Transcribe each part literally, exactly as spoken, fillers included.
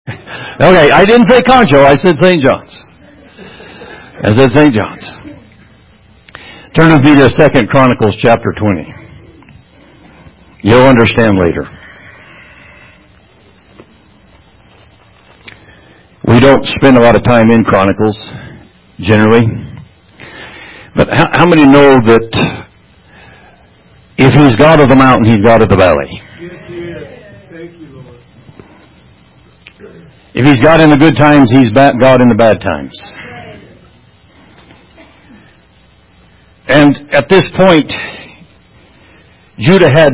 Okay, I didn't say Concho, I said Saint John's. I said Saint John's. Turn with me to Second Chronicles chapter twenty. You'll understand later. We don't spend a lot of time in Chronicles, generally. But how, how many know that if He's God of the mountain, He's God of the valley? Yes, He is. Thank you, Lord. If He's God in the good times, He's God in the bad times. And at this point, Judah had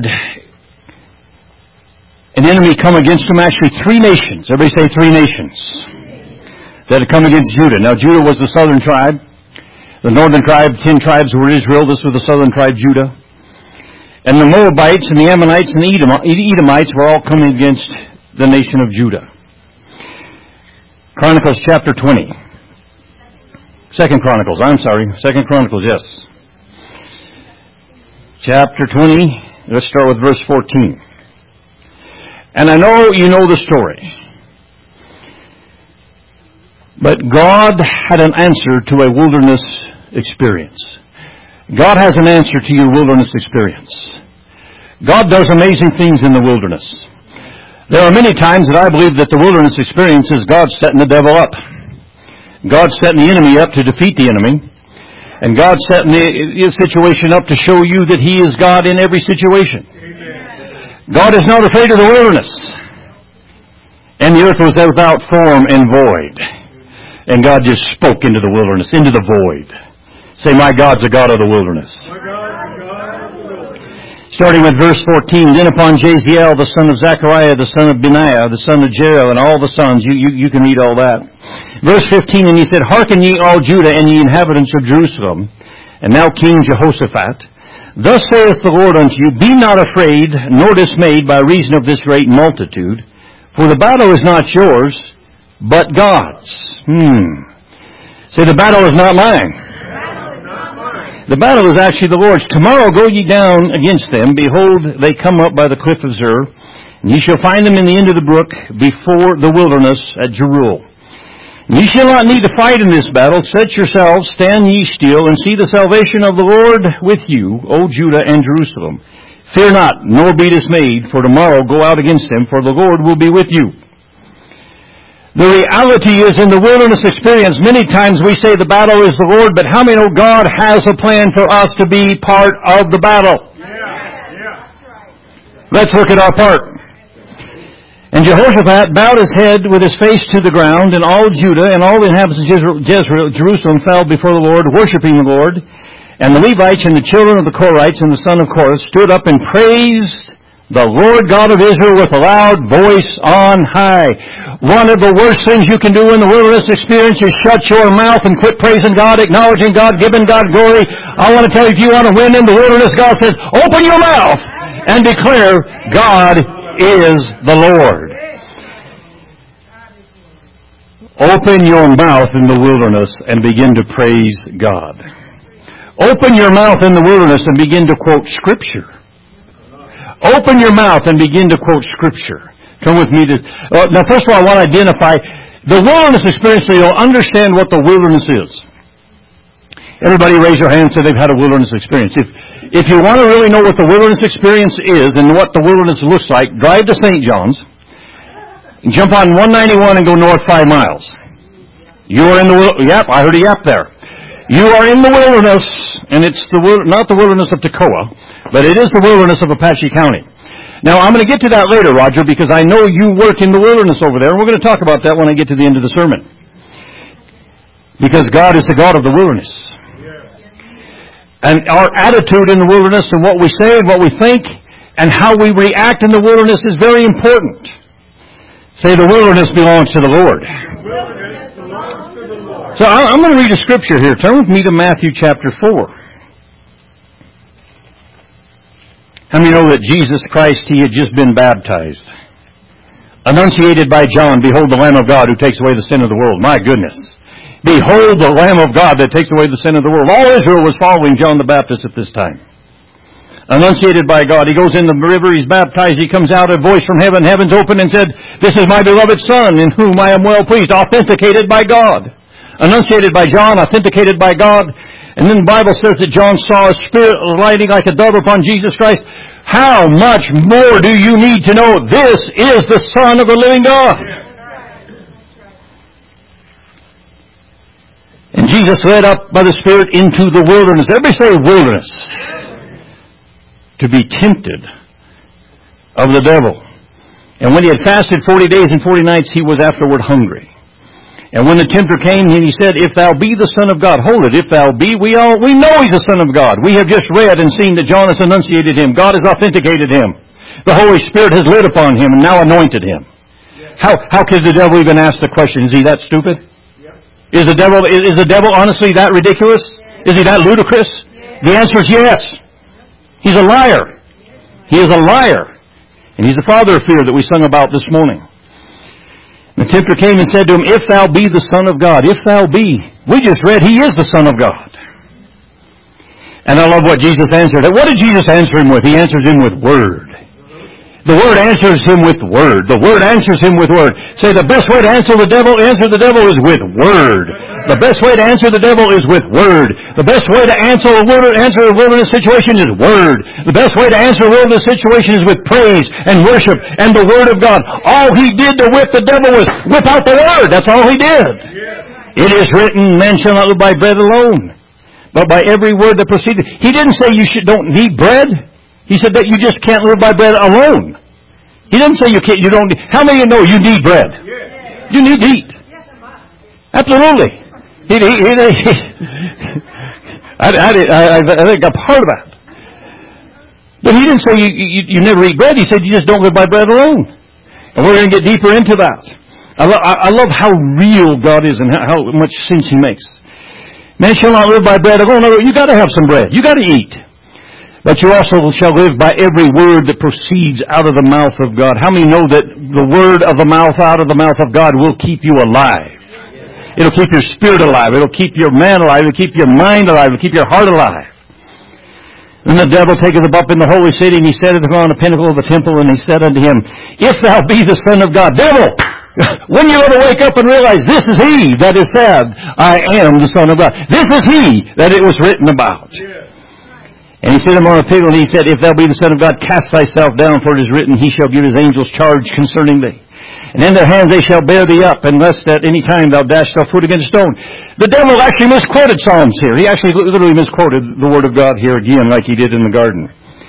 an enemy come against him, actually three nations. Everybody say three nations that had come against Judah. Now, Judah was the southern tribe. The northern tribe, ten tribes were Israel. This was the southern tribe, Judah. And the Moabites and the Ammonites and the Edomites were all coming against the nation of Judah. Chronicles chapter twenty. Second Chronicles, I'm sorry. Second Chronicles, yes. Chapter twenty, let's start with verse fourteen. And I know you know the story. But God had an answer to a wilderness experience. God has an answer to your wilderness experience. God does amazing things in the wilderness. There are many times that I believe that the wilderness experience is God setting the devil up. God setting the enemy up to defeat the enemy. And God setting the situation up to show you that He is God in every situation. Amen. God is not afraid of the wilderness. And the earth was without form and void. And God just spoke into the wilderness, into the void. Say, my God's a God of the wilderness. My God, my God of the wilderness. Starting with verse fourteen, then upon Jaziel, the son of Zechariah, the son of Benaiah, the son of Jeriel, and all the sons, you, you, you can read all that. Verse fifteen, and he said, hearken ye all Judah and ye inhabitants of Jerusalem, and now King Jehoshaphat, thus saith the Lord unto you, be not afraid, nor dismayed by reason of this great multitude, for the battle is not yours, but God's. Hmm. Say, the battle is not mine. The battle is actually the Lord's. Tomorrow go ye down against them. Behold, they come up by the cliff of Zer. And ye shall find them in the end of the brook before the wilderness at Jeruel. And ye shall not need to fight in this battle. Set yourselves, stand ye still, and see the salvation of the Lord with you, O Judah and Jerusalem. Fear not, nor be dismayed, for tomorrow go out against them, for the Lord will be with you. The reality is in the wilderness experience, many times we say the battle is the Lord, but how many know God has a plan for us to be part of the battle? Yeah, yeah. Let's look at our part. And Jehoshaphat bowed his head with his face to the ground, and all Judah and all the inhabitants of Jezreel, Jerusalem fell before the Lord, worshiping the Lord. And the Levites and the children of the Korites and the son of Korah stood up and praised the Lord God of Israel with a loud voice on high. One of the worst things you can do in the wilderness experience is shut your mouth and quit praising God, acknowledging God, giving God glory. I want to tell you, if you want to win in the wilderness, God says, open your mouth and declare God is the Lord. Open your mouth in the wilderness and begin to praise God. Open your mouth in the wilderness and begin to quote Scripture. Open your mouth and begin to quote Scripture. Come with me to... Uh, now, first of all, I want to identify the wilderness experience so you'll understand what the wilderness is. Everybody raise your hand and say they've had a wilderness experience. If, if you want to really know what the wilderness experience is and what the wilderness looks like, drive to Saint John's, jump on one ninety-one and go north five miles. You are in the... Yep, I heard a yap there. You are in the wilderness, and it's the not the wilderness of Toccoa, but it is the wilderness of Apache County. Now, I'm going to get to that later, Roger, because I know you work in the wilderness over there, and we're going to talk about that when I get to the end of the sermon. Because God is the God of the wilderness. And our attitude in the wilderness and what we say and what we think and how we react in the wilderness is very important. Say, the wilderness belongs to the Lord. So I'm going to read a scripture here. Turn with me to Matthew chapter four. How many know that Jesus Christ, He had just been baptized? Annunciated by John, behold the Lamb of God who takes away the sin of the world. My goodness. Behold the Lamb of God that takes away the sin of the world. All Israel was following John the Baptist at this time. Enunciated by God. He goes in the river, he's baptized, he comes out, a voice from heaven, heaven's open and said, "This is my beloved Son, in whom I am well pleased." Authenticated by God. Enunciated by John, authenticated by God. And then the Bible says that John saw a Spirit lighting like a dove upon Jesus Christ. How much more do you need to know this is the Son of the living God? And Jesus led up by the Spirit into the wilderness. Everybody say wilderness. To be tempted of the devil. And when he had fasted forty days and forty nights, he was afterward hungry. And when the tempter came, and he said, "If thou be the Son of God," hold it, if thou be, we all, we know he's the Son of God. We have just read and seen that John has enunciated him. God has authenticated him. The Holy Spirit has lit upon him and now anointed him. How, how could the devil even ask the question, is he that stupid? Is the devil, is the devil honestly that ridiculous? Is he that ludicrous? The answer is yes. He's a liar. He is a liar. And he's the father of fear that we sung about this morning. The tempter came and said to him, "If thou be the Son of God," if thou be. We just read he is the Son of God. And I love what Jesus answered. What did Jesus answer him with? He answers him with Word. The Word answers him with Word. The Word answers him with Word. Say, the best way to answer the devil, answer the devil is with Word. The best way to answer the devil is with Word. The best way to answer a wilderness, answer a wilderness situation is Word. The best way to answer a wilderness situation is with praise and worship and the Word of God. All he did to whip the devil was whip out the Word. That's all he did. It is written, "Man shall not live by bread alone, but by every word that proceedeth." He didn't say you should don't need bread. He said that you just can't live by bread alone. He didn't say you can't, you don't need, how many of you know you need bread? You need to eat. Absolutely. He, he, he, he, I, I, I, I think a part of that. But he didn't say you, you, you never eat bread. He said you just don't live by bread alone. And we're going to get deeper into that. I, lo- I love how real God is and how, how much sense He makes. Man shall not live by bread alone. No, you got to have some bread. You got to eat. But you also shall live by every word that proceeds out of the mouth of God. How many know that the word of the mouth, out of the mouth of God, will keep you alive? It'll keep your spirit alive. It'll keep your man alive. It'll keep your mind alive. It'll keep your heart alive. And the devil taketh him up in the holy city, and he setteth him on the pinnacle of the temple, and he said unto him, "If thou be the Son of God." Devil! When you ever wake up and realize this is he that is said, "I am the Son of God." This is he that it was written about. And he set him on a pinnacle, and he said, "If thou be the Son of God, cast thyself down, for it is written, He shall give His angels charge concerning thee. And in their hands they shall bear thee up, and lest at any time thou dash thy foot against a stone." The devil actually misquoted Psalms here. He actually literally misquoted the Word of God here again, like he did in the garden.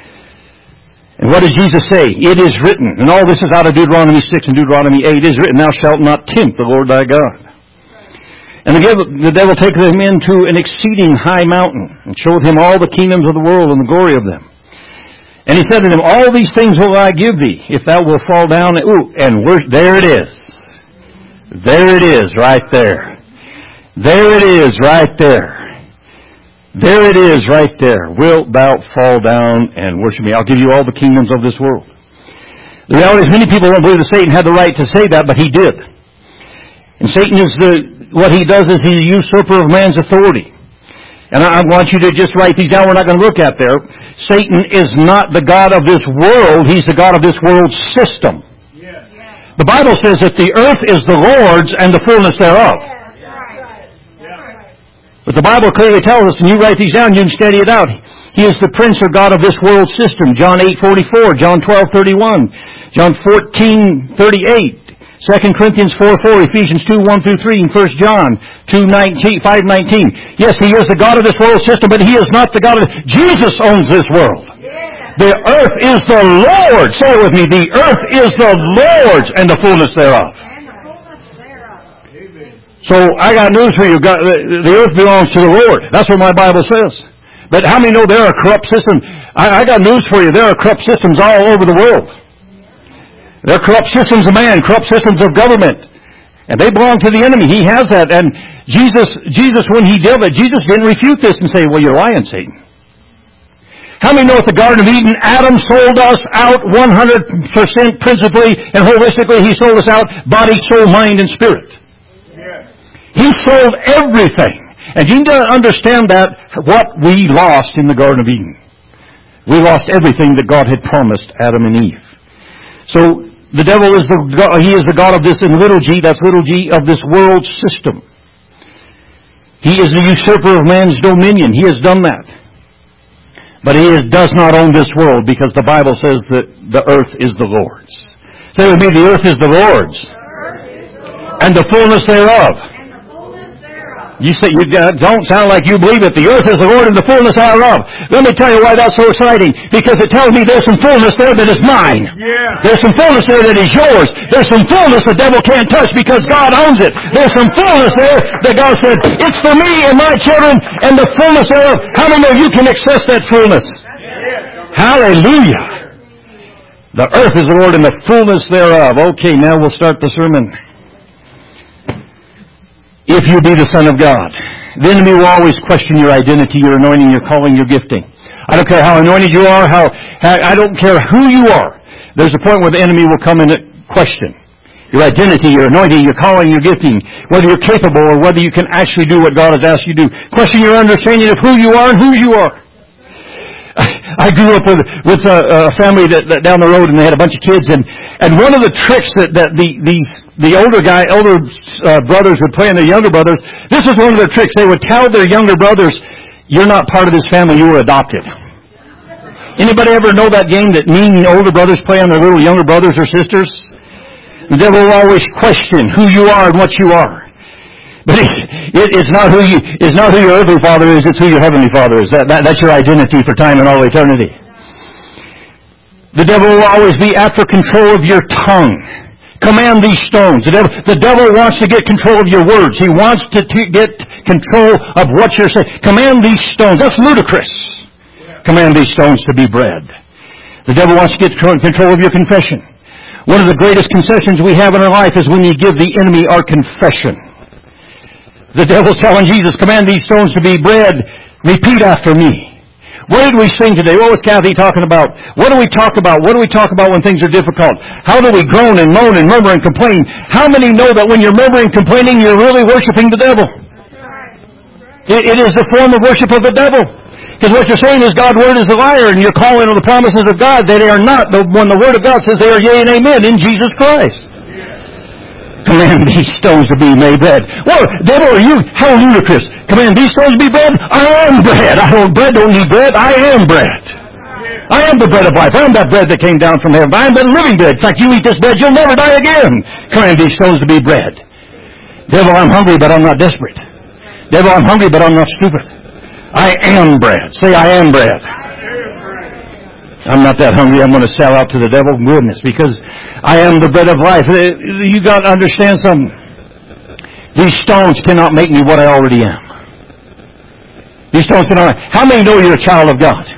And what did Jesus say? It is written. And all this is out of Deuteronomy six and Deuteronomy eight. It is written, "Thou shalt not tempt the Lord thy God." And the devil, the devil taketh him into an exceeding high mountain, and showed him all the kingdoms of the world and the glory of them. And he said to him, "All these things will I give thee, if thou wilt fall down." And, ooh, and wor- there it is. There it is, right there. There it is, right there. There it is, right there. "Wilt thou fall down and worship me? I'll give you all the kingdoms of this world." The reality is, many people don't believe that Satan had the right to say that, but he did. And Satan is the, what he does is he's a usurper of man's authority. And I want you to just write these down. We're not going to look at there. Satan is not the God of this world. He's the God of this world's system. Yeah. The Bible says that the earth is the Lord's and the fullness thereof. Yeah. Yeah. But the Bible clearly tells us, and you write these down, you can study it out. He is the prince or God of this world system. John eight forty-four, John twelve thirty-one, John fourteen thirty-eight. Second Corinthians four four, Ephesians two one through three, and First John two nineteen, five nineteen. Yes, He is the God of this world system, but He is not the God of... Jesus owns this world. Yeah. The earth is the Lord. Say it with me. The earth is the Lord's and the fullness thereof. And the fullness thereof. So I got news for you. God, the earth belongs to the Lord. That's what my Bible says. But how many know there are corrupt systems? I, I got news for you. There are corrupt systems all over the world. There are corrupt systems of man, corrupt systems of government. And they belong to the enemy. He has that. And Jesus, Jesus, when He did it, Jesus didn't refute this and say, "Well, you're lying, Satan." How many know at the Garden of Eden, Adam sold us out one hundred percent principally and holistically? He sold us out body, soul, mind, and spirit. Yes. He sold everything. And you need to understand that, what we lost in the Garden of Eden. We lost everything that God had promised Adam and Eve. So the devil is the God, he is the God of this, in little g, that's little g, of this world system. He is the usurper of man's dominion. He has done that. But he is, does not own this world, because the Bible says that the earth is the Lord's. Say with me, the earth is the Lord's. And the fullness thereof. You say, you don't sound like you believe it. The earth is the Lord and the fullness thereof. Let me tell you why that's so exciting. Because it tells me there's some fullness there that is mine. Yeah. There's some fullness there that is yours. There's some fullness the devil can't touch because God owns it. There's some fullness there that God said, it's for me and my children and the fullness thereof. How many of you can access that fullness? Yeah. Hallelujah. The earth is the Lord and the fullness thereof. Okay, now we'll start the sermon. If you be the Son of God. The enemy will always question your identity, your anointing, your calling, your gifting. I don't care how anointed you are, how, how I don't care who you are. There's a point where the enemy will come in and question your identity, your anointing, your calling, your gifting, whether you're capable or whether you can actually do what God has asked you to do. Question your understanding of who you are and whose you are. I grew up with with a, a family that, that down the road, and they had a bunch of kids, and and one of the tricks that that the these the older guy older uh, brothers would play on their younger brothers. This was one of their tricks. They would tell their younger brothers, "You're not part of this family. You were adopted." Anybody ever know that game that mean older brothers play on their little younger brothers or sisters? The devil will always question who you are and what you are. But it, it, it's not who you, it's not who your earthly father is, it's who your heavenly father is. That, that, that's your identity for time and all eternity. The devil will always be after control of your tongue. Command these stones. The devil, the devil wants to get control of your words. He wants to t- get control of what you're saying. Command these stones. That's ludicrous. Command these stones to be bread. The devil wants to get control of your confession. One of the greatest concessions we have in our life is when we give the enemy our confession. The devil's telling Jesus, command these stones to be bread. Repeat after me. What did we sing today? What was Kathy talking about? What do we talk about? What do we talk about when things are difficult? How do we groan and moan and murmur and complain? How many know that when you're murmuring and complaining, you're really worshiping the devil? It, it is the form of worship of the devil. Because what you're saying is God's word is a liar, and you're calling on the promises of God that they are not. When the word of God says they are yea and amen in Jesus Christ. Command these stones to be made bread. Well, devil, are you, how ludicrous. Command these stones to be bread? I am bread. I don't, bread don't need bread. I am bread. I am the bread of life. I am that bread that came down from heaven. I am the living bread. In fact, you eat this bread, you'll never die again. Command these stones to be bread. Devil, I'm hungry, but I'm not desperate. Devil, I'm hungry, but I'm not stupid. I am bread. Say, I am bread. I'm not that hungry. I'm going to sell out to the devil. Goodness, because I am the bread of life. You got to understand something. These stones cannot make me what I already am. These stones cannot. How many know you're a child of God?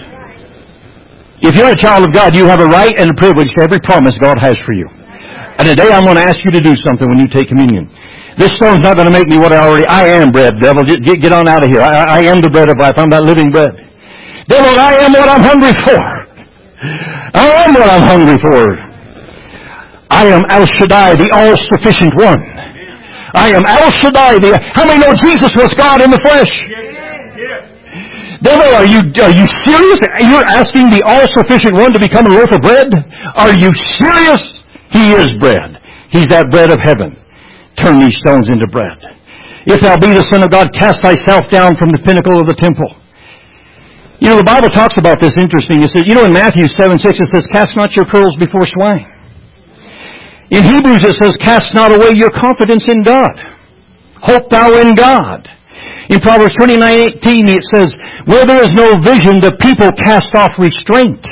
If you're a child of God, you have a right and a privilege to every promise God has for you. And today I'm going to ask you to do something when you take communion. This stone's not going to make me what I already. I am bread, devil. Get, get on out of here. I, I am the bread of life. I'm that living bread. Devil, I am what I'm hungry for. I am what I'm hungry for. I am El Shaddai, the all-sufficient one. I am El Shaddai. The, how many know Jesus was God in the flesh? Devil, are you are you serious? You're asking the all-sufficient one to become a loaf of bread? Are you serious? He is bread. He's that bread of heaven. Turn these stones into bread. If thou be the Son of God, cast thyself down from the pinnacle of the temple. You know, the Bible talks about this interesting. It says, you know, in Matthew seven six, it says, cast not your pearls before swine. In Hebrews, it says, cast not away your confidence in God. Hope thou in God. In Proverbs twenty-nine eighteen, it says, where there is no vision, the people cast off restraint.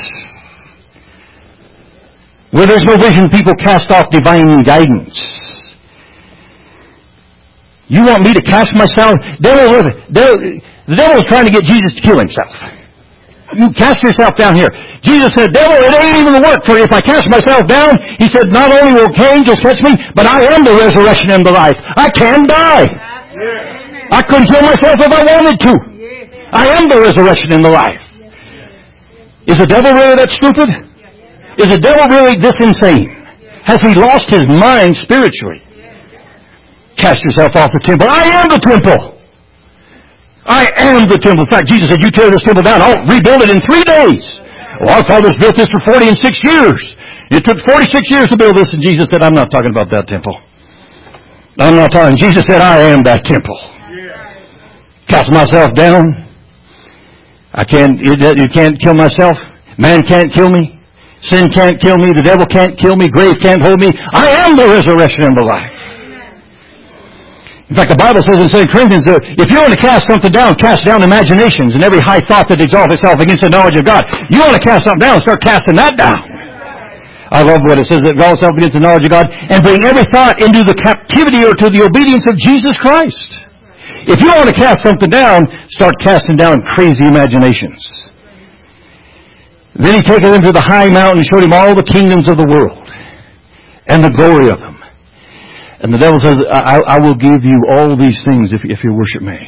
Where there's no vision, people cast off divine guidance. You want me to cast myself? Devil, devil, the devil is trying to get Jesus to kill himself. You cast yourself down here. Jesus said, devil, it ain't even work for you. If I cast myself down, he said, not only will angels catch me, but I am the resurrection and the life. I can die. Yeah. I couldn't kill myself if I wanted to. I am the resurrection and the life. Is the devil really that stupid? Is the devil really this insane? Has he lost his mind spiritually? Cast yourself off the temple. I am the temple. I am the temple. In fact, Jesus said, you tear this temple down, I'll rebuild it in three days. Well, our fathers built this for forty and six years. It took forty-six years to build this, and Jesus said, I'm not talking about that temple. I'm not talking. Jesus said, I am that temple. Cast myself down. I can't, you can't kill myself. Man can't kill me. Sin can't kill me. The devil can't kill me. Grave can't hold me. I am the resurrection and the life. In fact, the Bible says in Second Corinthians that if you want to cast something down, cast down imaginations and every high thought that exalts itself against the knowledge of God. You want to cast something down, start casting that down. I love what it says, that exalts itself against the knowledge of God and bring every thought into the captivity or to the obedience of Jesus Christ. If you want to cast something down, start casting down crazy imaginations. Then he took him to the high mountain and showed him all the kingdoms of the world and the glory of them. And the devil says, I, I will give you all these things if, if you worship me.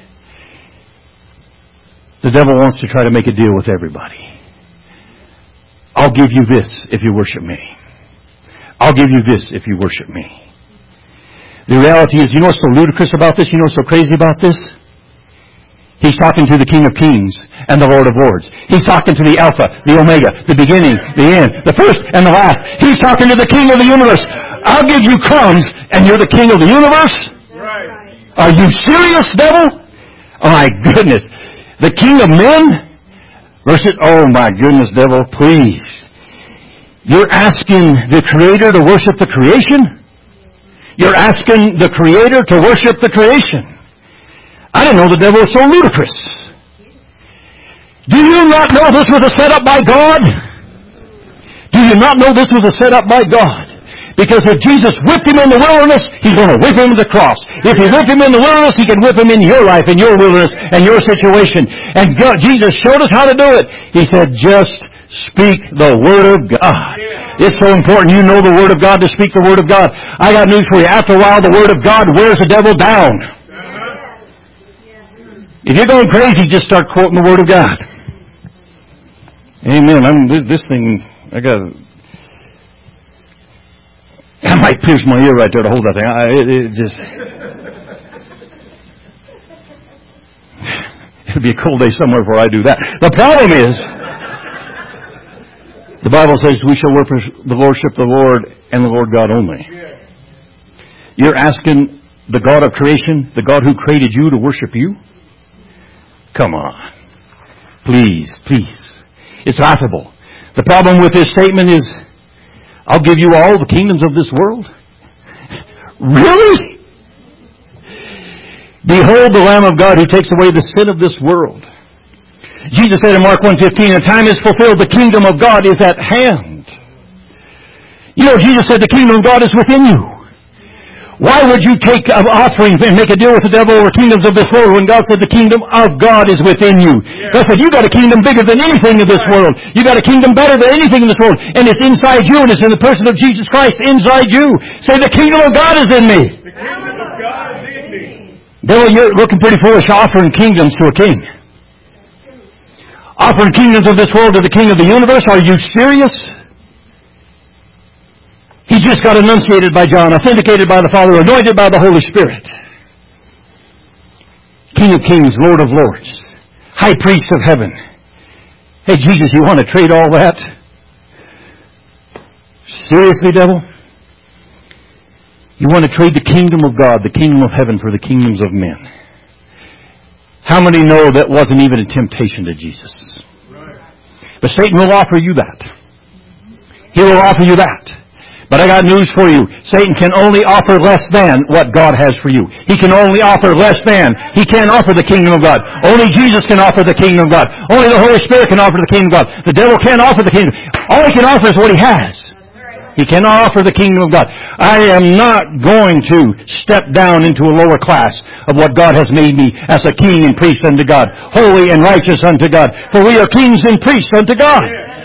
The devil wants to try to make a deal with everybody. I'll give you this if you worship me. I'll give you this if you worship me. The reality is, you know what's so ludicrous about this? You know what's so crazy about this? He's talking to the King of Kings and the Lord of Lords. He's talking to the Alpha, the Omega, the beginning, the end, the first and the last. He's talking to the King of the universe. I'll give you crumbs and you're the King of the universe? Right. Are you serious, devil? Oh my goodness. The King of men? Versus, oh my goodness, devil, please. You're asking the Creator to worship the creation? You're asking the Creator to worship the creation. I didn't know the devil was so ludicrous. Do you not know this was a setup by God? Do you not know this was a setup by God? Because if Jesus whipped him in the wilderness, He's going to whip him at the cross. If He whipped him in the wilderness, He can whip him in your life, in your wilderness, and your situation. And God, Jesus showed us how to do it. He said, just speak the Word of God. It's so important you know the Word of God to speak the Word of God. I got news for you. After a while, the Word of God wears the devil down. If you're going crazy, just start quoting the Word of God. Amen. I'm, this, this thing, I got, I might pierce my ear right there to hold that thing. I, it, it just, it'll be a cold day somewhere before I do that. The problem is, the Bible says we shall worship the worship the Lord and the Lord God only. You're asking the God of creation, the God who created you, to worship you? Come on. Please, please. It's laughable. The problem with this statement is, I'll give you all the kingdoms of this world? Really? Behold the Lamb of God who takes away the sin of this world. Jesus said in Mark one fifteen, the time is fulfilled, the kingdom of God is at hand. You know, Jesus said the kingdom of God is within you. Why would you take an offering and make a deal with the devil over kingdoms of this world when God said the kingdom of God is within you? God said, you got a kingdom bigger than anything in this world. You got a kingdom better than anything in this world. And it's inside you, and it's in the person of Jesus Christ inside you. Say, the kingdom of God is in me. The kingdom of God is in me. Devil, you're looking pretty foolish offering kingdoms to a king. Offering kingdoms of this world to the King of the universe? Are you serious? He just got enunciated by John, authenticated by the Father, anointed by the Holy Spirit. King of kings, Lord of lords, High priest of heaven. Hey, Jesus, you want to trade all that? Seriously, devil? You want to trade the kingdom of God, the kingdom of heaven, for the kingdoms of men? How many know that wasn't even a temptation to Jesus? But Satan will offer you that. He will offer you that. But I got news for you. Satan can only offer less than what God has for you. He can only offer less than. He can't offer the kingdom of God. Only Jesus can offer the kingdom of God. Only the Holy Spirit can offer the kingdom of God. The devil can't offer the kingdom. All he can offer is what he has. He cannot offer the kingdom of God. I am not going to step down into a lower class of what God has made me as a king and priest unto God. Holy and righteous unto God. For we are kings and priests unto God.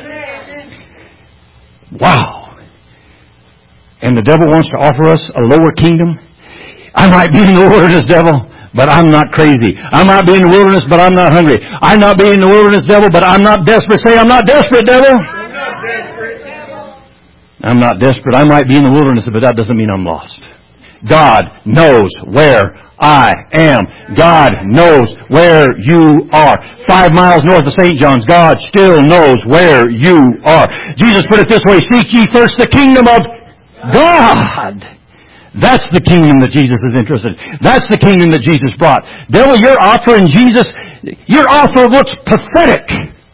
Wow. And the devil wants to offer us a lower kingdom. I might be in the wilderness, devil, but I'm not crazy. I might be in the wilderness, but I'm not hungry. I might be in the wilderness, devil, but I'm not desperate. Say, I'm not desperate, devil. I'm not desperate. I'm not desperate. I might be in the wilderness, but that doesn't mean I'm lost. God knows where I am. God knows where you are. Five miles north of Saint John's, God still knows where you are. Jesus put it this way, seek ye first the kingdom of God. That's the kingdom that Jesus is interested in. That's the kingdom that Jesus brought. Devil, your offer in Jesus, your offer looks pathetic.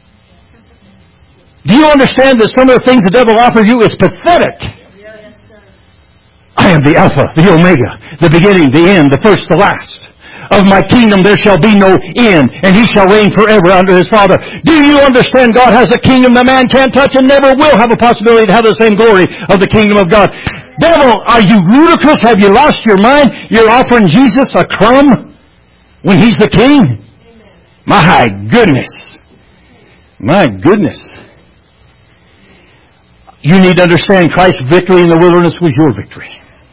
Do you understand that some of the things the devil offers you is pathetic? I am the Alpha, the Omega, the beginning, the end, the first, the last. Of my kingdom there shall be no end, and he shall reign forever under his Father. Do you understand God has a kingdom that man can't touch and never will have a possibility to have the same glory of the kingdom of God? Devil, are you ludicrous? Have you lost your mind? You're offering Jesus a crumb when he's the king? My goodness. My goodness. You need to understand Christ's victory in the wilderness was your victory.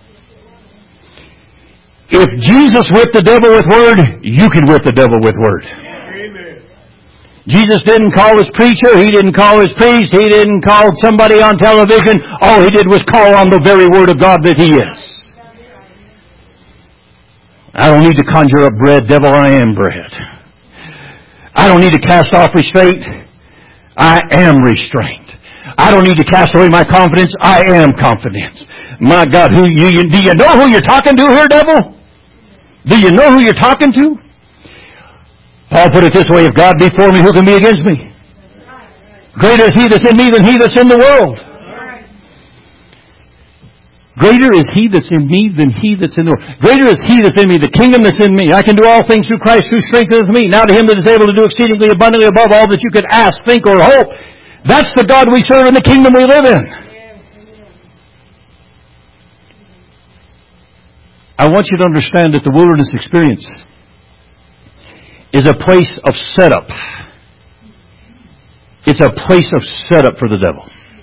If Jesus whipped the devil with word, you can whip the devil with word. Amen. Jesus didn't call his preacher, he didn't call his priest, he didn't call somebody on television. All he did was call on the very word of God that he is. I don't need to conjure up bread, devil, I am bread. I don't need to cast off restraint, I am restraint. I don't need to cast away my confidence, I am confidence. My God, who you, you do you know who you're talking to here, devil? Do you know who you're talking to? Paul put it this way, if God be for me, who can be against me? Greater is he that's in me than he that's in the world. Greater is he that's in me than he that's in the world. Greater is he that's in me, the kingdom that's in me. I can do all things through Christ who strengthens me. Now to him that is able to do exceedingly abundantly above all that you could ask, think, or hope. That's the God we serve in the kingdom we live in. I want you to understand that the wilderness experience is a place of setup. It's a place of setup for the devil.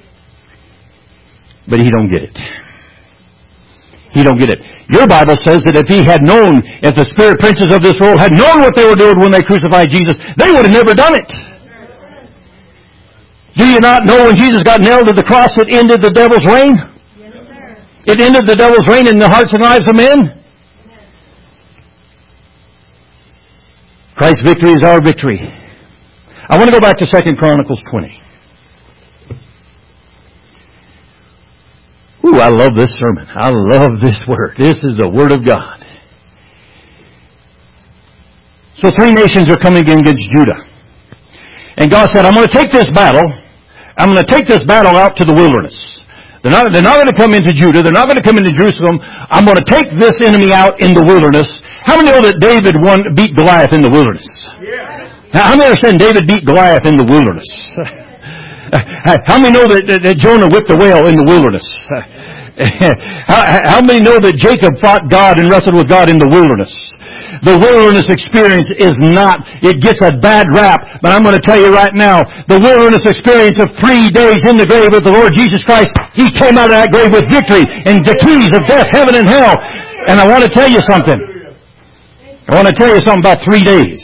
But he don't get it. He don't get it. Your Bible says that if he had known, if the spirit princes of this world had known what they were doing when they crucified Jesus, they would have never done it. Do you not know when Jesus got nailed to the cross, it ended the devil's reign? Yes, sir. It ended the devil's reign in the hearts and lives of men? Yes. Christ's victory is our victory. I want to go back to Second Chronicles twenty. Ooh, I love this sermon. I love this word. This is the Word of God. So three nations are coming against Judah. And God said, I'm going to take this battle, I'm going to take this battle out to the wilderness. They're not, they're not going to come into Judah, they're not going to come into Jerusalem. I'm going to take this enemy out in the wilderness. How many know that David won, beat Goliath in the wilderness? Yeah. Now, how many understand David beat Goliath in the wilderness? How many know that, that, that Jonah whipped the whale in the wilderness? how, how many know that Jacob fought God and wrestled with God in the wilderness? The wilderness experience is not, it gets a bad rap, but I'm going to tell you right now, the wilderness experience of three days in the grave with the Lord Jesus Christ, He came out of that grave with victory and the keys of death, heaven, and hell. And I want to tell you something. I want to tell you something about three days.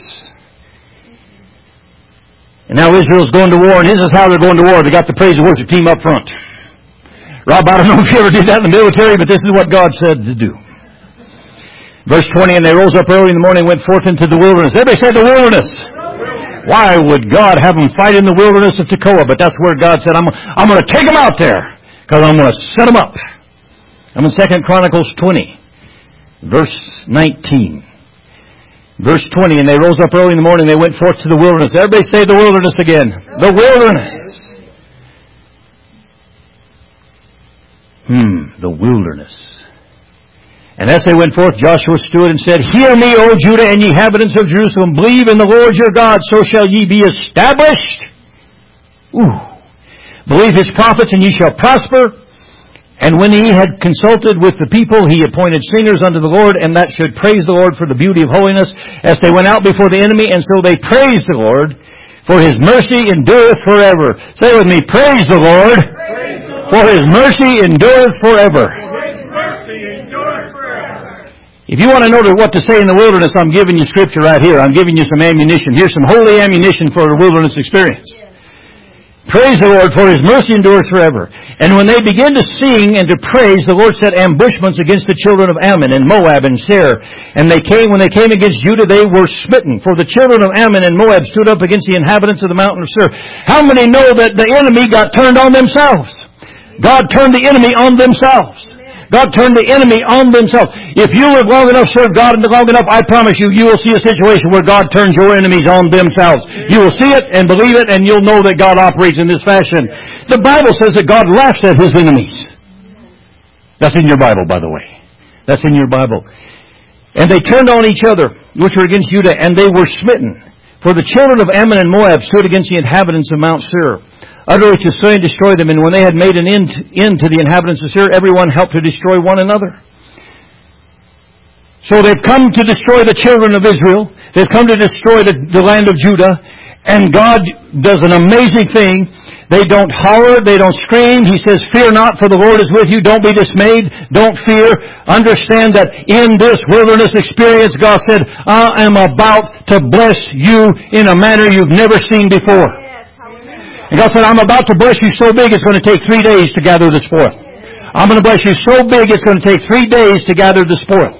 And now Israel's going to war, and this is how they're going to war. They got the praise and worship team up front. Rob, I don't know if you ever did that in the military, but this is what God said to do. Verse twenty, and they rose up early in the morning and went forth into the wilderness. Everybody said the wilderness. Why would God have them fight in the wilderness of Tekoa? But that's where God said, I'm, I'm going to take them out there because I'm going to set them up. I'm in Second Chronicles twenty, verse nineteen. Verse twenty, and they rose up early in the morning and they went forth to the wilderness. Everybody say the wilderness again. The wilderness. Hmm, the wilderness. And as they went forth, Joshua stood and said, Hear me, O Judah, and ye inhabitants of Jerusalem. Believe in the Lord your God, so shall ye be established. Ooh. Believe his prophets, and ye shall prosper. And when he had consulted with the people, he appointed singers unto the Lord, and that should praise the Lord for the beauty of holiness, as they went out before the enemy. And so they praised the Lord, for his mercy endureth forever. Say with me, praise the Lord, praise the Lord. For his mercy endureth forever. If you want to know what to say in the wilderness, I'm giving you scripture right here. I'm giving you some ammunition. Here's some holy ammunition for a wilderness experience. Praise the Lord, for His mercy endures forever. And when they began to sing and to praise, the Lord set ambushments against the children of Ammon and Moab and Seir. And they came, when they came against Judah, they were smitten. For the children of Ammon and Moab stood up against the inhabitants of the mountain of Seir. How many know that the enemy got turned on themselves? God turned the enemy on themselves. God turned the enemy on themselves. If you live long enough, serve God long enough, I promise you, you will see a situation where God turns your enemies on themselves. You will see it and believe it, and you'll know that God operates in this fashion. The Bible says that God laughs at His enemies. That's in your Bible, by the way. That's in your Bible. And they turned on each other, which were against Judah, and they were smitten. For the children of Ammon and Moab stood against the inhabitants of Mount Seir, utterly to slay and destroy them. And when they had made an end, end to the inhabitants of Seir, everyone helped to destroy one another. So they've come to destroy the children of Israel. They've come to destroy the, the land of Judah. And God does an amazing thing. They don't holler. They don't scream. He says, fear not, for the Lord is with you. Don't be dismayed. Don't fear. Understand that in this wilderness experience, God said, I am about to bless you in a manner you've never seen before. And God said, I'm about to bless you so big it's going to take three days to gather the spoil. I'm going to bless you so big it's going to take three days to gather the spoil.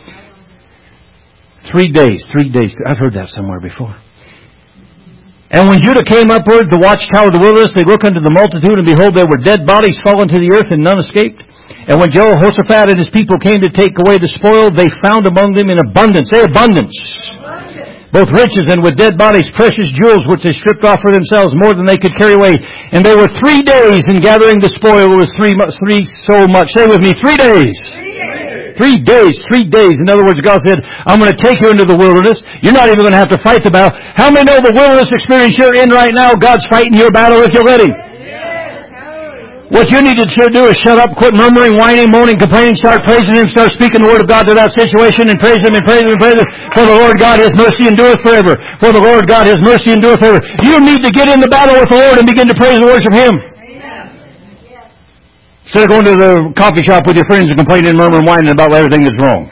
Three days, three days. I've heard that somewhere before. And when Judah came upward, the watchtower of the wilderness, they looked unto the multitude, and behold, there were dead bodies fallen to the earth, and none escaped. And when Jehoshaphat and his people came to take away the spoil, they found among them in abundance, say abundance, both riches and with dead bodies, precious jewels, which they stripped off for themselves, more than they could carry away. And they were three days in gathering the spoil. It was three, three so much. Say with me, three days. Three days. Three days, three days. In other words, God said, I'm going to take you into the wilderness. You're not even going to have to fight the battle. How many know the wilderness experience you're in right now, God's fighting your battle if you're ready? What you need to do is shut up, quit murmuring, whining, moaning, complaining, start praising Him, start speaking the Word of God to that situation, and praise Him and praise Him and praise Him. For the Lord God, His mercy endureth forever. For the Lord God, His mercy endureth forever. You need to get in the battle with the Lord and begin to praise and worship Him. Amen. Instead of going to the coffee shop with your friends and complaining, murmuring, whining about everything that's wrong.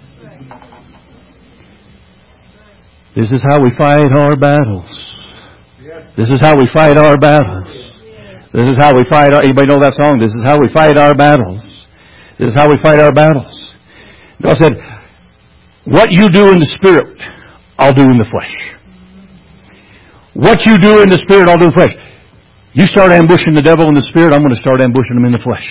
This is how we fight our battles. This is how we fight our battles. This is how we fight our, anybody know that song? This is how we fight our battles. This is how we fight our battles. God said, what you do in the Spirit, I'll do in the flesh. What you do in the Spirit, I'll do in the flesh. You start ambushing the devil in the Spirit, I'm going to start ambushing him in the flesh.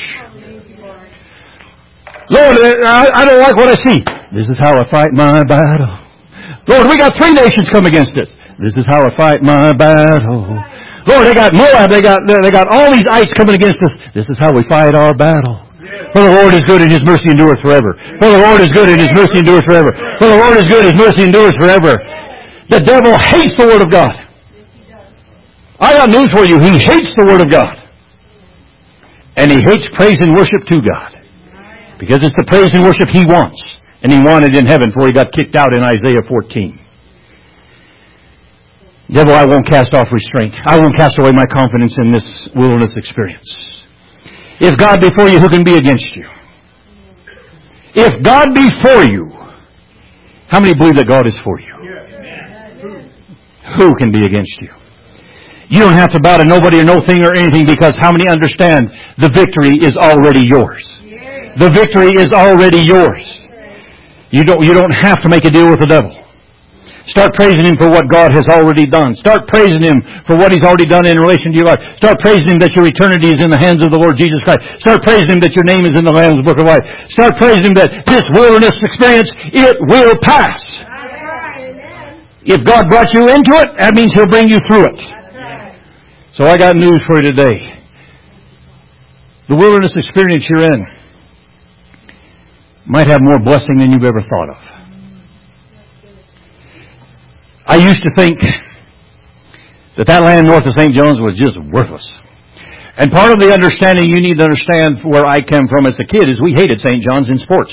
Lord, I, I don't like what I see. This is how I fight my battle. Lord, we got three nations come against us. This is how I fight my battle. Lord, they got Moab, they got they got all these ites coming against us. This is how we fight our battle. For the Lord is good and His mercy endureth forever. For the Lord is good and His mercy endureth forever. For the Lord is good and His mercy endureth forever. The devil hates the Word of God. I got news for you. He hates the Word of God. And he hates praise and worship to God. Because it's the praise and worship he wants. And he wanted in heaven before he got kicked out in Isaiah fourteen. Devil, I won't cast off restraint. I won't cast away my confidence in this wilderness experience. If God be for you, who can be against you? If God be for you, how many believe that God is for you? Who can be against you? You don't have to bow to nobody or no thing or anything, because how many understand the victory is already yours? The victory is already yours. You don't, you don't have to make a deal with the devil. Start praising Him for what God has already done. Start praising Him for what He's already done in relation to your life. Start praising Him that your eternity is in the hands of the Lord Jesus Christ. Start praising Him that your name is in the Lamb's Book of Life. Start praising Him that this wilderness experience, it will pass. If God brought you into it, that means He'll bring you through it. So I got news for you today. The wilderness experience you're in might have more blessing than you've ever thought of. I used to think that that land north of Saint John's was just worthless. And part of the understanding you need to understand where I came from as a kid is we hated Saint John's in sports.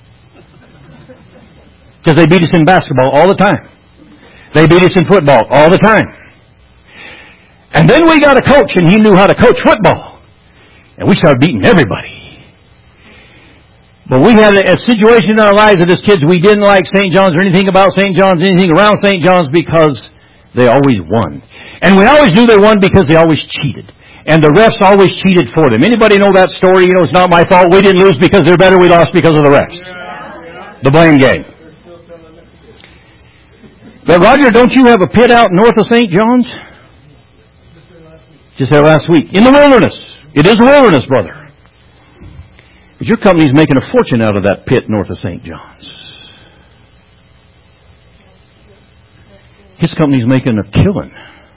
Because they beat us in basketball all the time. They beat us in football all the time. And then we got a coach and he knew how to coach football. And we started beating everybody. But we had a situation in our lives as kids. We didn't like Saint John's or anything about Saint John's, anything around Saint John's, because They always won. And we always knew they won because they always cheated. And the refs always cheated for them. Anybody know that story? You know, it's not my fault. We didn't lose because they're better. We lost because of the refs. The blame game. But Roger, don't you have a pit out north of Saint John's? Just there last week. In the wilderness. It is a wilderness, brother. But your company's making a fortune out of that pit north of Saint John's. His company's making a killing.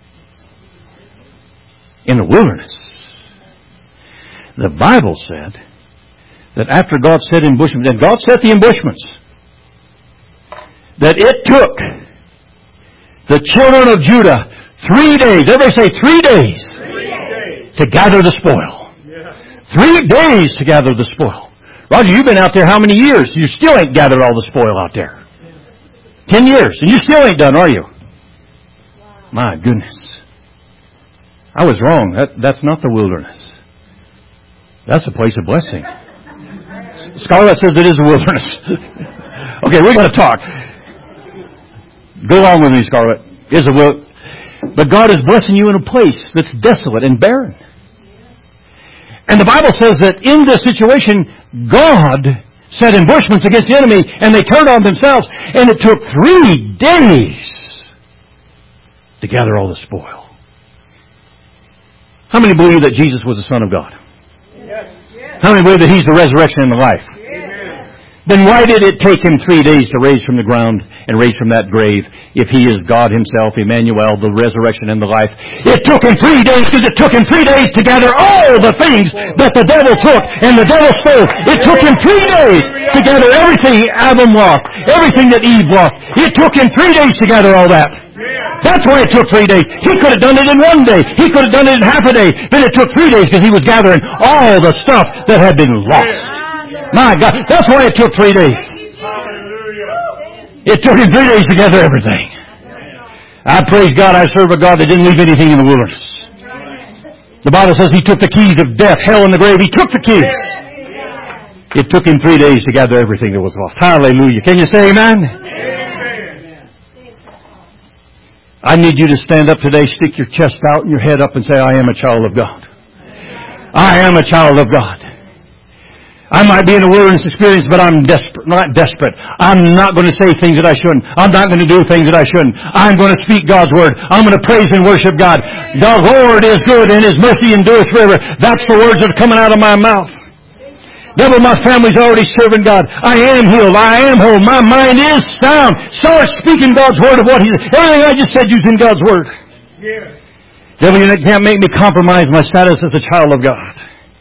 In the wilderness. The Bible said that after God set ambushments, and God set the ambushments, that it took the children of Judah three days, everybody say three days, three days. to gather the spoil. Yeah. Three days to gather the spoil. Roger, you've been out there how many years? You still ain't gathered all the spoil out there. Ten years. And you still ain't done, are you? My goodness. I was wrong. That, that's not the wilderness. That's a place of blessing. Scarlett says it is a wilderness. Okay, we got to talk. Go along with me, Scarlett. Is a wil- But God is blessing you in a place that's desolate and barren. And the Bible says that in this situation, God set ambushments against the enemy, and they turned on themselves, and it took three days to gather all the spoil. How many believe that Jesus was the Son of God? Yes. How many believe that He's the resurrection and the life? Yes. Then why did it take Him three days to raise from the ground and raise from that grave if He is God Himself, Emmanuel, the resurrection and the life? It took Him three days because it took Him three days to gather all the things that the devil took and the devil stole. It took Him three days to gather everything Adam lost, everything that Eve lost. It took Him three days to gather all that. That's why it took three days. He could have done it in one day. He could have done it in half a day. Then it took three days because He was gathering all the stuff that had been lost. My God, that's why it took three days. It took Him three days to gather everything. I praise God, I serve a God that didn't leave anything in the wilderness. The Bible says He took the keys of death, hell, and the grave. He took the keys. It took Him three days to gather everything that was lost. Hallelujah. Can you say amen? I need you to stand up today, stick your chest out and your head up and say, I am a child of God. I am a child of God. I might be in a wilderness experience, but I'm desperate, not desperate. I'm not going to say things that I shouldn't. I'm not going to do things that I shouldn't. I'm going to speak God's Word. I'm going to praise and worship God. The Lord is good and His mercy endureth forever. That's the words that are coming out of my mouth. Devil, my family's already serving God. I am healed. I am whole. My mind is sound. Start speaking God's Word of what He... Everything I just said is in God's Word. Yeah. Devil, you can't make me compromise my status as a child of God.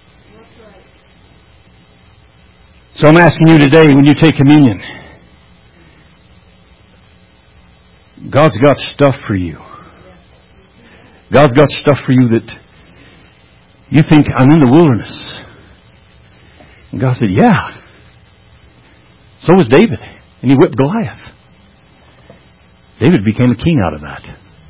So I'm asking you today, when you take communion, God's got stuff for you. God's got stuff for you that you think, I'm in the wilderness. And God said, yeah. So was David. And he whipped Goliath. David became a king out of that.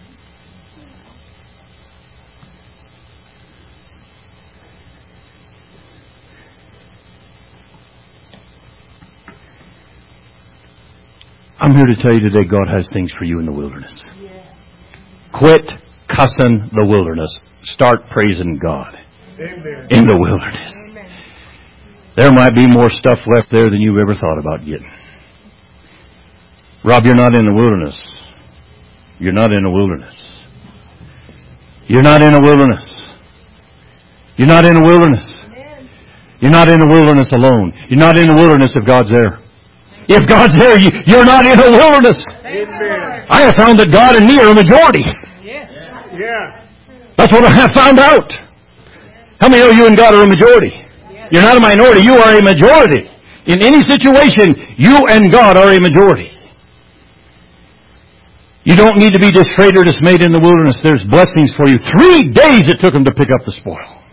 I'm here to tell you today, God has things for you in the wilderness. Quit cussing the wilderness. Start praising God. Amen. In the wilderness. There might be more stuff left there than you've ever thought about getting. Rob, you're not in the wilderness. You're not in a wilderness. You're not in a wilderness. You're not in a wilderness. You're not in a wilderness alone. You're not in a wilderness if God's there. If God's there, you, you're not in a wilderness. Amen. I have found that God and me are a majority. Yeah. That's what I have found out. How many know you and God are a majority? You're not a minority, you are a majority. In any situation, you and God are a majority. You don't need to be dismayed or dismayed in the wilderness. There's blessings for you. Three days it took them to pick up the spoil.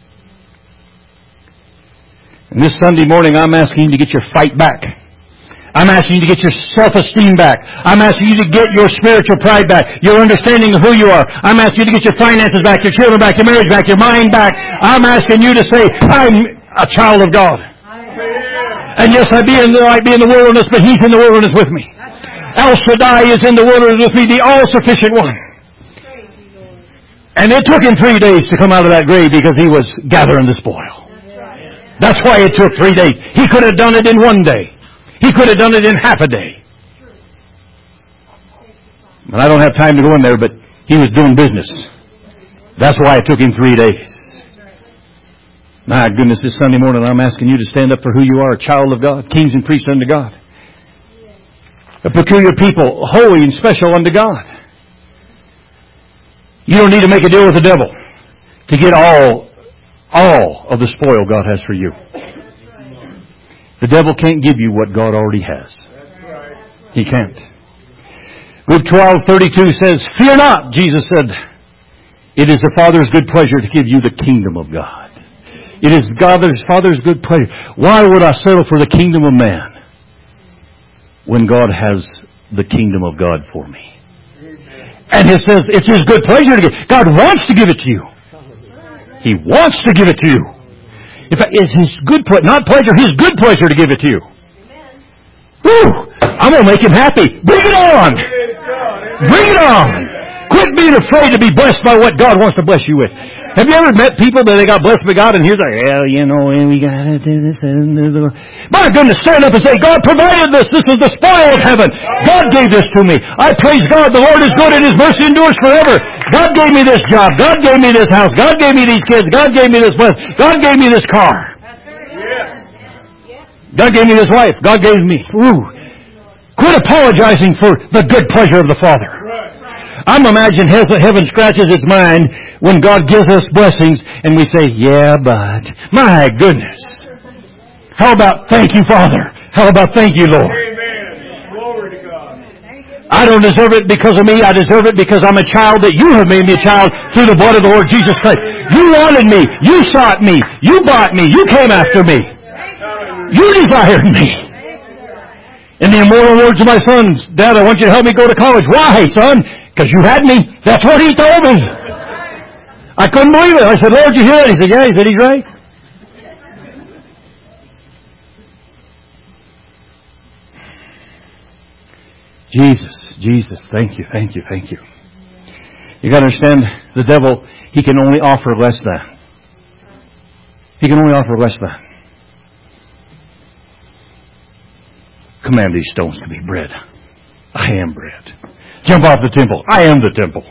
And this Sunday morning, I'm asking you to get your fight back. I'm asking you to get your self-esteem back. I'm asking you to get your spiritual pride back, your understanding of who you are. I'm asking you to get your finances back, your children back, your marriage back, your mind back. I'm asking you to say, I'm a child of God. And yes, I be in the, I be in the wilderness, but He's in the wilderness with me. El Shaddai is in the wilderness with me, the all-sufficient one. And it took him three days to come out of that grave because he was gathering the spoil. That's why it took three days. He could have done it in one day. He could have done it in half a day. And I don't have time to go in there, but he was doing business. That's why it took him three days. My goodness, this Sunday morning I'm asking you to stand up for who you are, a child of God, kings and priests unto God. A peculiar people, holy and special unto God. You don't need to make a deal with the devil to get all, all of the spoil God has for you. The devil can't give you what God already has. He can't. Luke twelve thirty-two says, "Fear not," Jesus said. "It is the Father's good pleasure to give you the kingdom of God." It is God's Father's good pleasure. Why would I settle for the kingdom of man when God has the kingdom of God for me? And it says it's His good pleasure to give. God wants to give it to you. He wants to give it to you. In fact, it's His good pleasure, not pleasure, His good pleasure to give it to you. Woo! I'm going to make Him happy. Bring it on! Bring it on! Quit being afraid to be blessed by what God wants to bless you with. Have you ever met people that they got blessed by God and here's like, well, you know, we got to do this and do that. My goodness, stand up and say, God provided this. This is the spoil of heaven. God gave this to me. I praise God. The Lord is good and His mercy endures forever. God gave me this job. God gave me this house. God gave me these kids. God gave me this blessing. God gave me this car. God gave me this wife. God gave me. Ooh. Quit apologizing for the good pleasure of the Father. I'm imagining heaven scratches its mind when God gives us blessings and we say, yeah, but my goodness. How about thank you, Father? How about thank you, Lord? Amen. Glory to God. I don't deserve it because of me. I deserve it because I'm a child that you have made me a child through the blood of the Lord Jesus Christ. You wanted me. You sought me. You bought me. You came after me. You desired me. In the immortal words of my son, Dad, I want you to help me go to college. Why, son? Because you had me. That's what he told me. I couldn't believe it. I said, Lord, you hear that? He said, yeah. He said, he's right. Jesus, Jesus, thank you, thank you, thank you. You got to understand, the devil, he can only offer less than. He can only offer less than. Command these stones to be bread. I am bread. Jump off the temple. I am the temple.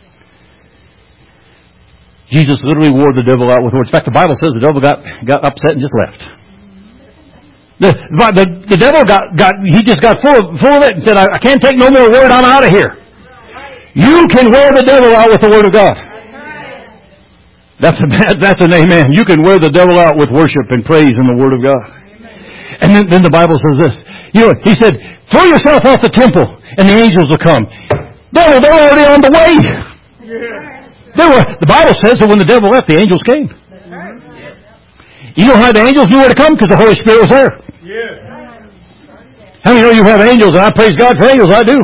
Jesus literally wore the devil out with words. In fact, the Bible says the devil got, got upset and just left. The, the, the devil got, got, he just got full of, full of it and said, I, I can't take no more word. I'm out of here. You can wear the devil out with the word of God. That's a, that's an amen. You can wear the devil out with worship and praise in the word of God. And then, then the Bible says this. You know, he said, throw yourself off the temple and the angels will come. They were, they were already on the way. They were, the Bible says that when the devil left, the angels came. You know how the angels knew where to come? Because the Holy Spirit was there. How many know you have angels? And I praise God for angels. I do.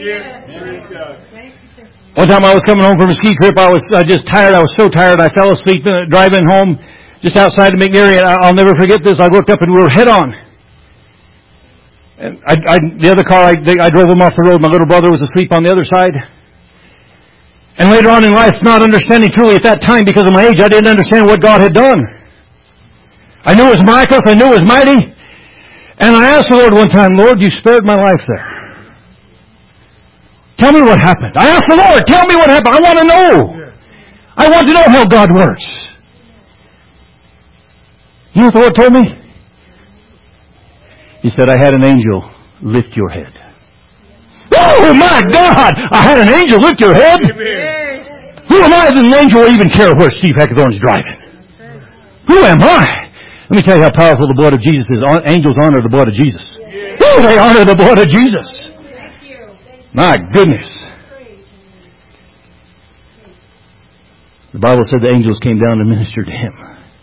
One time I was coming home from a ski trip. I was I just tired. I was so tired. I fell asleep uh, driving home just outside of McNairy. And I'll never forget this. I looked up and we were head on. And I, I, the other car, I, I drove him off the road. My little brother was asleep on the other side. And later on in life, not understanding truly at that time because of my age, I didn't understand what God had done. I knew it was miraculous. I knew it was mighty. And I asked the Lord one time, Lord, you spared my life there. Tell me what happened. I asked the Lord, tell me what happened. I want to know. I want to know how God works. You know what the Lord told me? He said, I had an angel lift your head. Oh, my God! I had an angel lift your head? Amen. Who am I that an angel will even care where Steve Hackathorn's driving? Who am I? Let me tell you how powerful the blood of Jesus is. Angels honor the blood of Jesus. Oh, they honor the blood of Jesus. My goodness. The Bible said the angels came down to minister to him.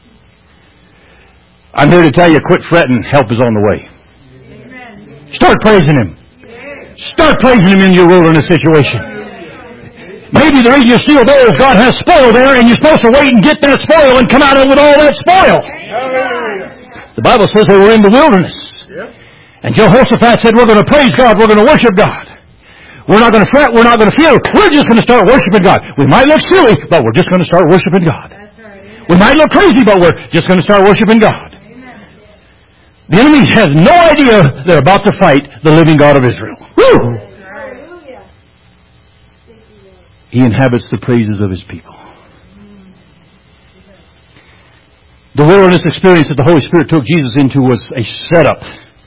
I'm here to tell you, quit fretting. Help is on the way. Start praising Him. Start praising Him in your wilderness situation. Maybe the reason you're still there is God has spoil there and you're supposed to wait and get that spoil and come out with all that spoil. The Bible says they were in the wilderness. And Jehoshaphat said, we're going to praise God. We're going to worship God. We're not going to fret. We're not going to fear. We're just going to start worshiping God. We might look silly, but we're just going to start worshiping God. We might look crazy, but we're just going to start worshiping God. The enemy has no idea they're about to fight the living God of Israel. Woo! He inhabits the praises of His people. The wilderness experience that the Holy Spirit took Jesus into was a setup.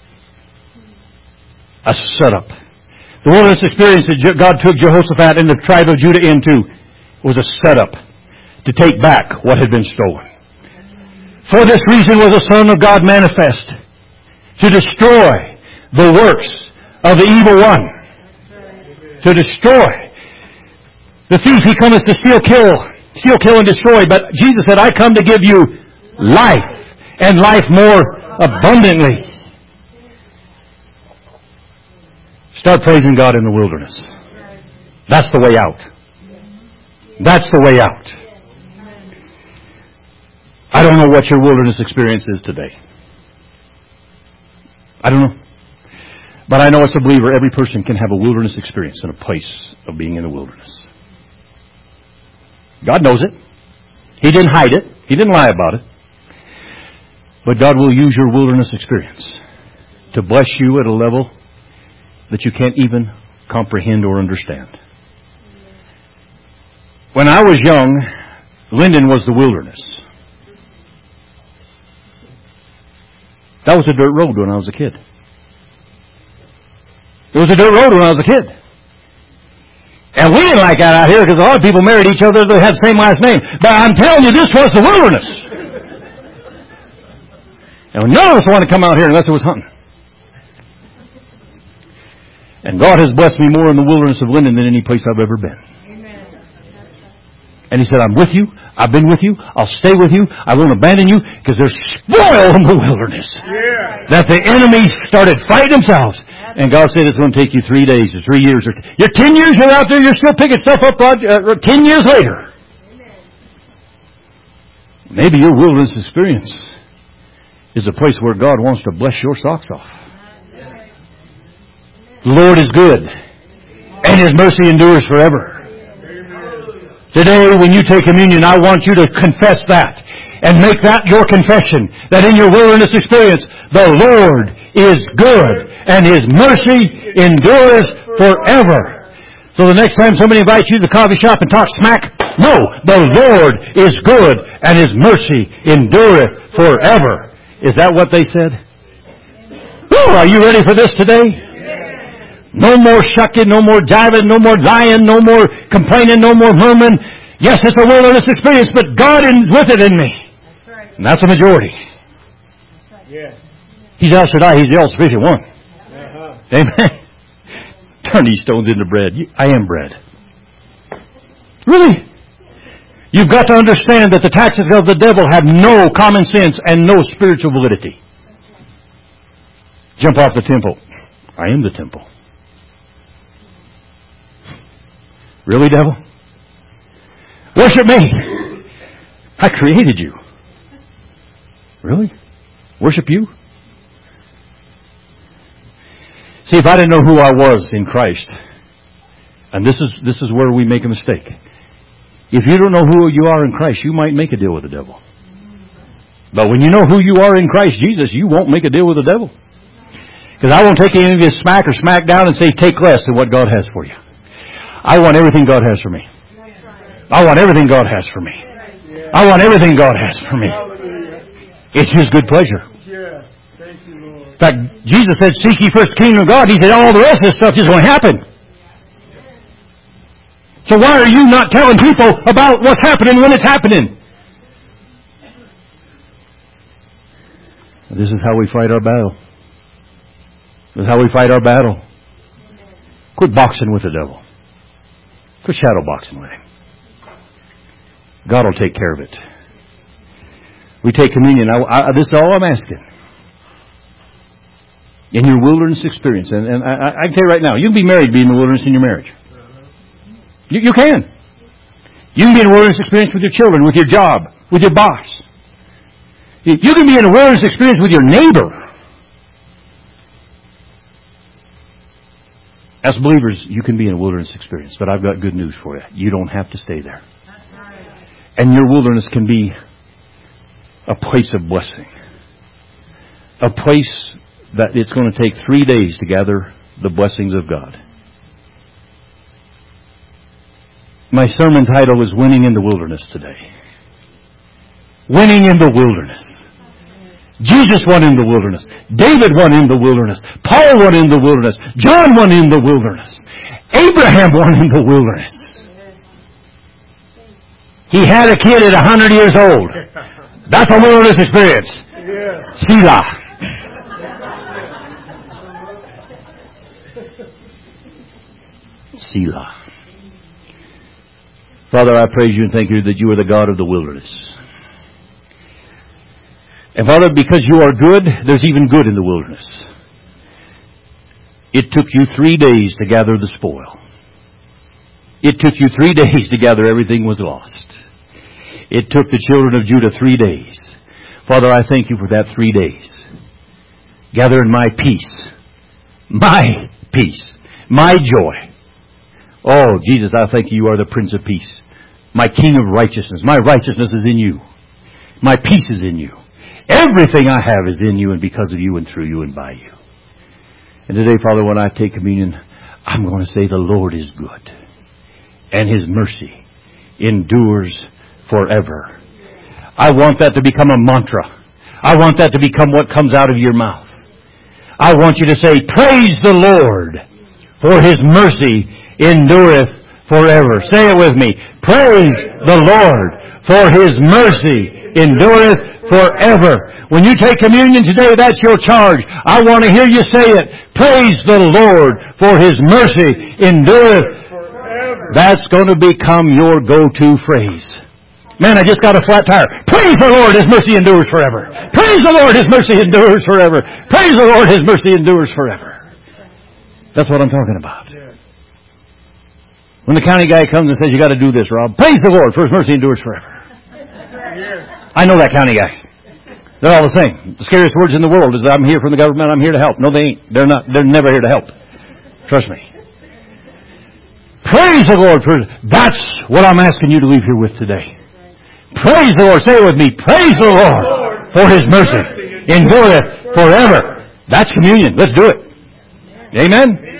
A setup. The wilderness experience that God took Jehoshaphat and the tribe of Judah into was a setup to take back what had been stolen. For this reason was the Son of God manifest, to destroy the works of the evil one. To destroy. The thief, he cometh to steal, kill, steal, kill, and destroy. But Jesus said, I come to give you life, and life more abundantly. Start praising God in the wilderness. That's the way out. That's the way out. I don't know what your wilderness experience is today. I don't know. But I know as a believer, every person can have a wilderness experience in a place of being in the wilderness. God knows it. He didn't hide it. He didn't lie about it. But God will use your wilderness experience to bless you at a level that you can't even comprehend or understand. When I was young, Linden was the wilderness. That was a dirt road when I was a kid. It was a dirt road when I was a kid. And we didn't like that out here because a lot of people married each other that had the same last name. But I'm telling you, this was the wilderness. And none of us wanted to come out here unless it was hunting. And God has blessed me more in the wilderness of Linden than any place I've ever been. Amen. And He said, I'm with you. I've been with you. I'll stay with you. I won't abandon you because there's spoil in the wilderness. Yeah. That the enemy started fighting themselves. And God said it's going to take you three days or three years. Or t- you're ten years you're out there, you're still picking stuff up uh, ten years later. Amen. Maybe your wilderness experience is a place where God wants to bless your socks off. The Lord is good, and His mercy endures forever. Today, when you take communion, I want you to confess that and make that your confession, that in your wilderness experience, the Lord is good, and His mercy endures forever. So the next time somebody invites you to the coffee shop and talk smack, no, the Lord is good, and His mercy endureth forever. Is that what they said? Woo, are you ready for this today? No more shucking, no more jiving, no more lying, no more complaining, no more murmuring. Yes, it's a wilderness experience, but God is with it in me. That's right. And that's a majority. That's right. Yes. He's El Shaddai. He's the all-sufficient one. Uh-huh. Amen. Turn these stones into bread. I am bread. Really? You've got to understand that the tactics of the devil have no common sense and no spiritual validity. Jump off the temple. I am the temple. Really, devil? Worship me. I created you. Really? Worship you? See, if I didn't know who I was in Christ, and this is this is where we make a mistake. If you don't know who you are in Christ, you might make a deal with the devil. But when you know who you are in Christ Jesus, you won't make a deal with the devil. Because I won't take any of his smack or smack down and say, take less than what God has for you. I want everything God has for me. I want everything God has for me. I want everything God has for me. It's His good pleasure. In fact, Jesus said, seek ye first the kingdom of God. He said, all the rest of this stuff is going to happen. So why are you not telling people about what's happening when it's happening? This is how we fight our battle. This is how we fight our battle. Quit boxing with the devil. Quit shadow boxing with him. God will take care of it. We take communion. I, I, this is all I'm asking. In your wilderness experience, and, and I, I can tell you right now, you can be married, be in the wilderness in your marriage. You, you can. You can be in a wilderness experience with your children, with your job, with your boss. You, you can be in a wilderness experience with your neighbor. As believers, you can be in a wilderness experience, but I've got good news for you. You don't have to stay there. And your wilderness can be a place of blessing. A place that it's going to take three days to gather the blessings of God. My sermon title is Winning in the Wilderness today. Winning in the wilderness. Jesus won in the wilderness. David won in the wilderness. Paul won in the wilderness. John won in the wilderness. Abraham won in the wilderness. He had a kid at a hundred years old. That's a wilderness experience. Selah. Selah. Father, I praise you and thank you that you are the God of the wilderness. And Father, because you are good, there's even good in the wilderness. It took you three days to gather the spoil. It took you three days to gather everything was lost. It took the children of Judah three days. Father, I thank you for that three days. Gathering my peace. My peace. My joy. Oh, Jesus, I thank you, you are the Prince of Peace. My King of righteousness. My righteousness is in you. My peace is in you. Everything I have is in you and because of you and through you and by you. And today, Father, when I take communion, I'm going to say the Lord is good. And His mercy endures forever. I want that to become a mantra. I want that to become what comes out of your mouth. I want you to say, praise the Lord, for His mercy endureth forever. Say it with me. Praise the Lord, for His mercy endureth forever. When you take communion today, that's your charge. I want to hear you say it. Praise the Lord, for His mercy endureth forever. That's going to become your go-to phrase. Man, I just got a flat tire. Praise the Lord, His mercy endures forever. Praise the Lord, His mercy endures forever. Praise the Lord, His mercy endures forever. That's what I'm talking about. When the county guy comes and says, you got to do this, Rob. Praise the Lord, for His mercy endures forever. I know that county guy. They're all the same. The scariest words in the world is, I'm here from the government, I'm here to help. No, they ain't. They're not. They're never here to help. Trust me. Praise the Lord for, that's what I'm asking you to leave here with today. Praise the Lord. Say it with me. Praise the Lord for His mercy endureth forever. That's communion. Let's do it. Amen.